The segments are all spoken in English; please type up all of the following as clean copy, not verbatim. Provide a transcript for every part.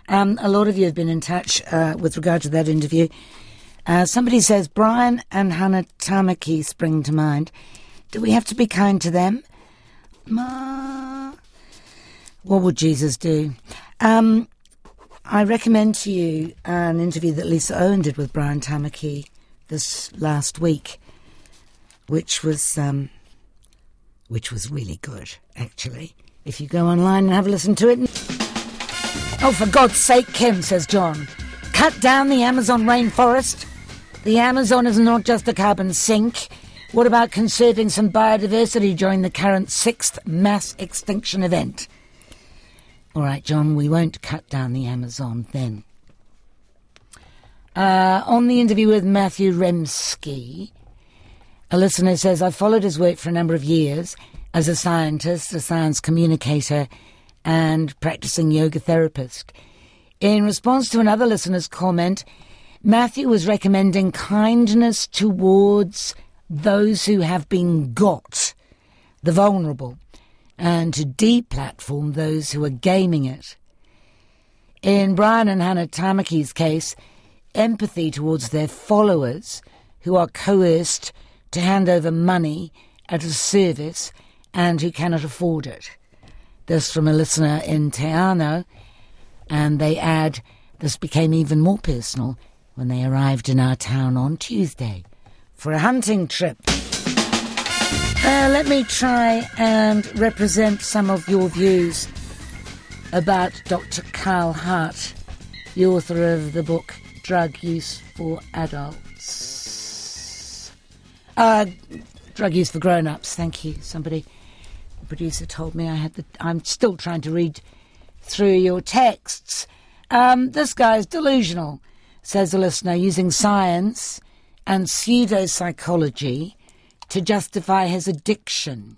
A lot of you have been in touch with regard to that interview. Somebody says, Brian and Hannah Tamaki spring to mind. Do we have to be kind to them? What would Jesus do? I recommend to you an interview that Lisa Owen did with Brian Tamaki this last week, which was really good, actually. If you go online and have a listen to it. Oh, for God's sake, Kim, says John, cut down the Amazon rainforest. The Amazon is not just a carbon sink. What about conserving some biodiversity during the current 6th mass extinction event? All right, John, we won't cut down the Amazon then. On the interview with Matthew Remski, a listener says, I've followed his work for a number of years as a scientist, a science communicator, and practicing yoga therapist. In response to another listener's comment, Matthew was recommending kindness towards those who have been got, the vulnerable, and to deplatform those who are gaming it. In Brian and Hannah Tamaki's case, empathy towards their followers who are coerced to hand over money at a service and who cannot afford it. This from a listener in Te Anau, and they add, this became even more personal when they arrived in our town on Tuesday for a hunting trip. Let me try and represent some of your views about Dr. Carl Hart, the author of the book Drug Use for Adults. Drug Use for Grown-Ups, thank you. Somebody, the producer told me I'm still trying to read through your texts. This guy's delusional, says a listener, using science and pseudo-psychology to justify his addiction.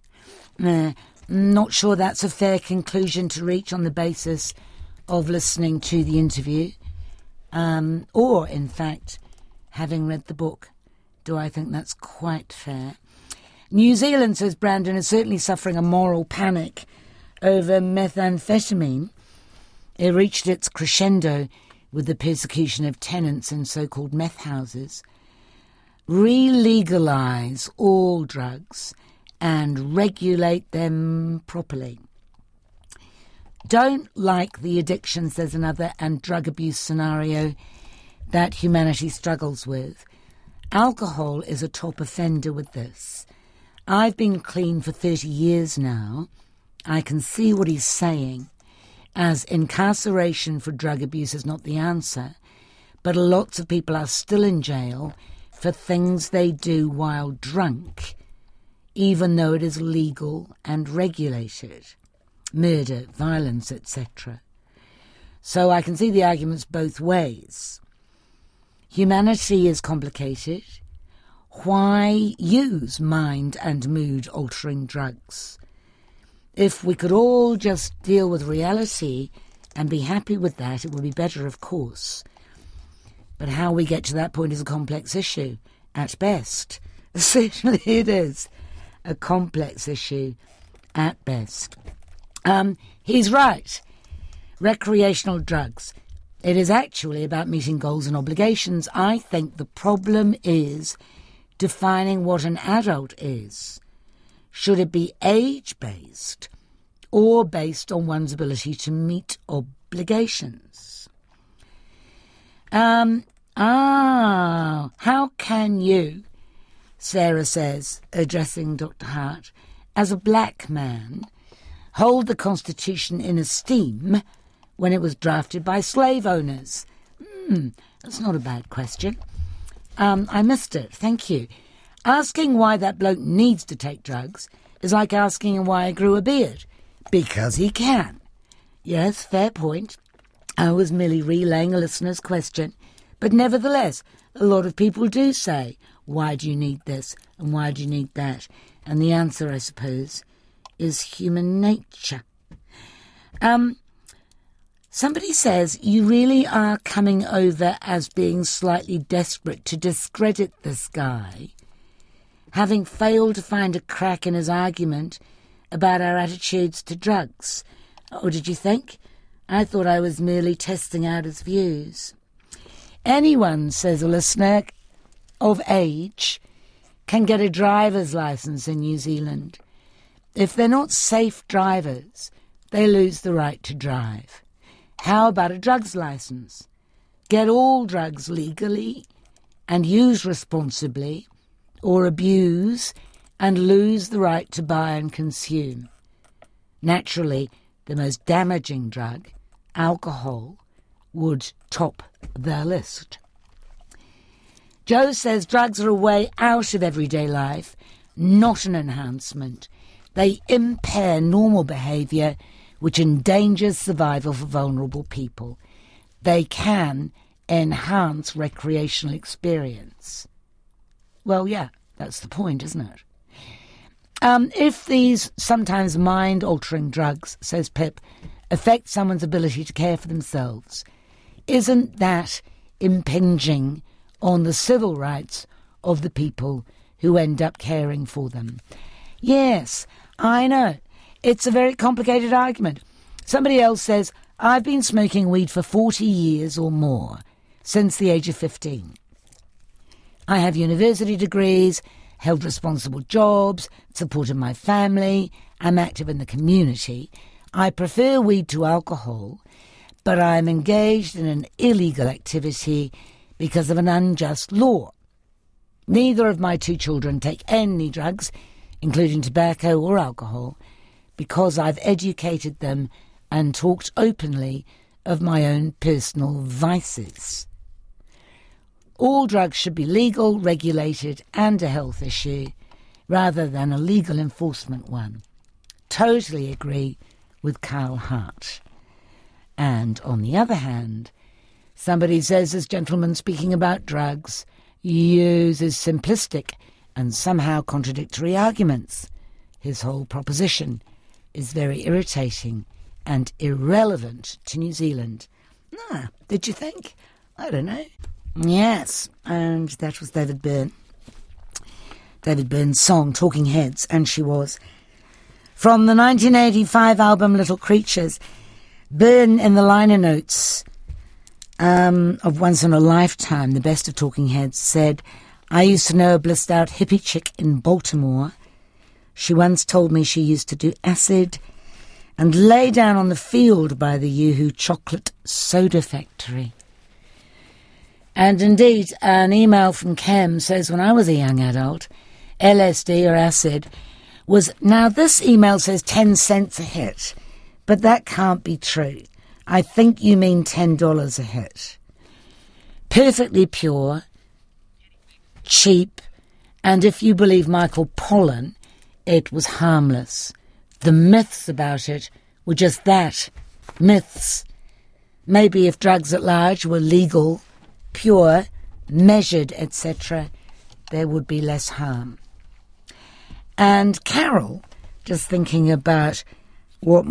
Not sure that's a fair conclusion to reach on the basis of listening to the interview. Or, in fact, having read the book. Do I think that's quite fair? New Zealand, says Brandon, is certainly suffering a moral panic over methamphetamine. It reached its crescendo with the persecution of tenants in so-called meth houses. Re-legalise all drugs and regulate them properly. Don't like the addiction, says another, and drug abuse scenario that humanity struggles with. Alcohol is a top offender with this. I've been clean for 30 years now. I can see what he's saying, as incarceration for drug abuse is not the answer, but lots of people are still in jail for things they do while drunk, even though it is legal and regulated. Murder, violence, etc. So I can see the arguments both ways. Humanity is complicated. Why use mind and mood-altering drugs? If we could all just deal with reality and be happy with that, it would be better, of course. But how we get to that point is a complex issue, at best. Certainly it is a complex issue, at best. He's right. Recreational drugs. It is actually about meeting goals and obligations. I think the problem is defining what an adult is. Should it be age-based or based on one's ability to meet obligations? How can you, Sarah says, addressing Dr. Hart, as a black man, hold the Constitution in esteem when it was drafted by slave owners? That's not a bad question. I missed it, thank you. Asking why that bloke needs to take drugs is like asking him why I grew a beard. Because he can. Yes, fair point. I was merely relaying a listener's question. But nevertheless, a lot of people do say, why do you need this and why do you need that? And the answer, I suppose, is human nature. Somebody says, you really are coming over as being slightly desperate to discredit this guy, having failed to find a crack in his argument about our attitudes to drugs. Oh, did you think? I thought I was merely testing out his views. Anyone, says a listener, of age can get a driver's licence in New Zealand. If they're not safe drivers, they lose the right to drive. How about a drugs licence? Get all drugs legally and use responsibly, or abuse and lose the right to buy and consume. Naturally, the most damaging drug, alcohol, would top their list. Joe says drugs are a way out of everyday life, not an enhancement. They impair normal behaviour, which endangers survival for vulnerable people. They can enhance recreational experience. Well, yeah, that's the point, isn't it? If these sometimes mind-altering drugs, says Pip, affect someone's ability to care for themselves, isn't that impinging on the civil rights of the people who end up caring for them? Yes, I know. It's a very complicated argument. Somebody else says, I've been smoking weed for 40 years or more, since the age of 15. I have university degrees, held responsible jobs, supported my family, I'm active in the community. I prefer weed to alcohol, but I'm engaged in an illegal activity because of an unjust law. Neither of my 2 children take any drugs, including tobacco or alcohol, because I've educated them and talked openly of my own personal vices. All drugs should be legal, regulated, and a health issue, rather than a legal enforcement one. Totally agree with Carl Hart. And on the other hand, somebody says this gentleman speaking about drugs uses simplistic and somehow contradictory arguments. His whole proposition is very irritating and irrelevant to New Zealand. Did you think? I don't know. Yes, and that was David Byrne. David Byrne's song, Talking Heads, and she was. From the 1985 album Little Creatures, Byrne in the liner notes of Once in a Lifetime, the best of Talking Heads, said, I used to know a blissed-out hippie chick in Baltimore. She once told me she used to do acid and lay down on the field by the Yoo-Hoo chocolate soda factory. And indeed, an email from Kem says, when I was a young adult, LSD or acid was... Now, this email says 10 cents a hit, but that can't be true. I think you mean $10 a hit. Perfectly pure, cheap, and if you believe Michael Pollan, it was harmless. The myths about it were just that, myths. Maybe if drugs at large were legal, pure, measured, etc., there would be less harm. And Carol, just thinking about what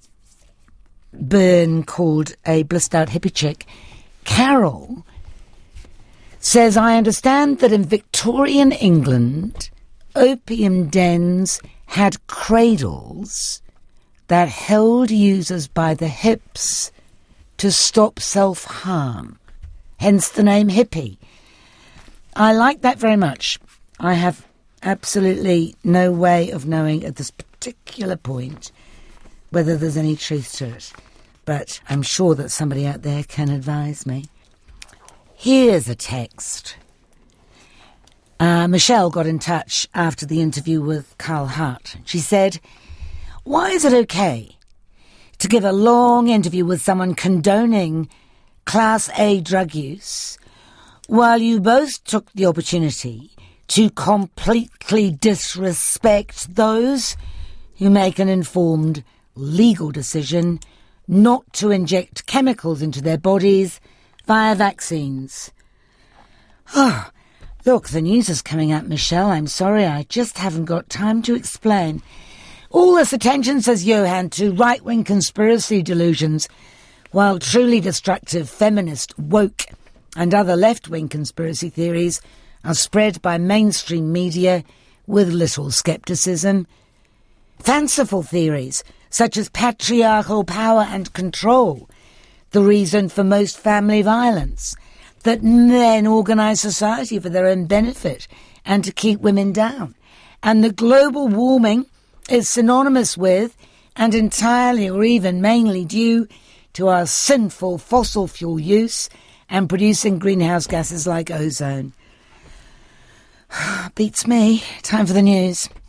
Byrne called a blissed-out hippie chick, Carol says, I understand that in Victorian England, opium dens had cradles that held users by the hips to stop self-harm. Hence the name hippie. I like that very much. I have absolutely no way of knowing at this particular point whether there's any truth to it. But I'm sure that somebody out there can advise me. Here's a text. Michelle got in touch after the interview with Carl Hart. She said, why is it okay to give a long interview with someone condoning Class A drug use while you both took the opportunity to completely disrespect those who make an informed legal decision not to inject chemicals into their bodies via vaccines? Oh, look, the news is coming up, Michelle. I'm sorry, I just haven't got time to explain. All this attention, says Johan, to right-wing conspiracy delusions, while truly destructive feminist, woke, and other left-wing conspiracy theories are spread by mainstream media with little scepticism. Fanciful theories, such as patriarchal power and control, the reason for most family violence, that men organise society for their own benefit and to keep women down, and that global warming is synonymous with and entirely or even mainly due to our sinful fossil fuel use and producing greenhouse gases like ozone. Beats me. Time for the news.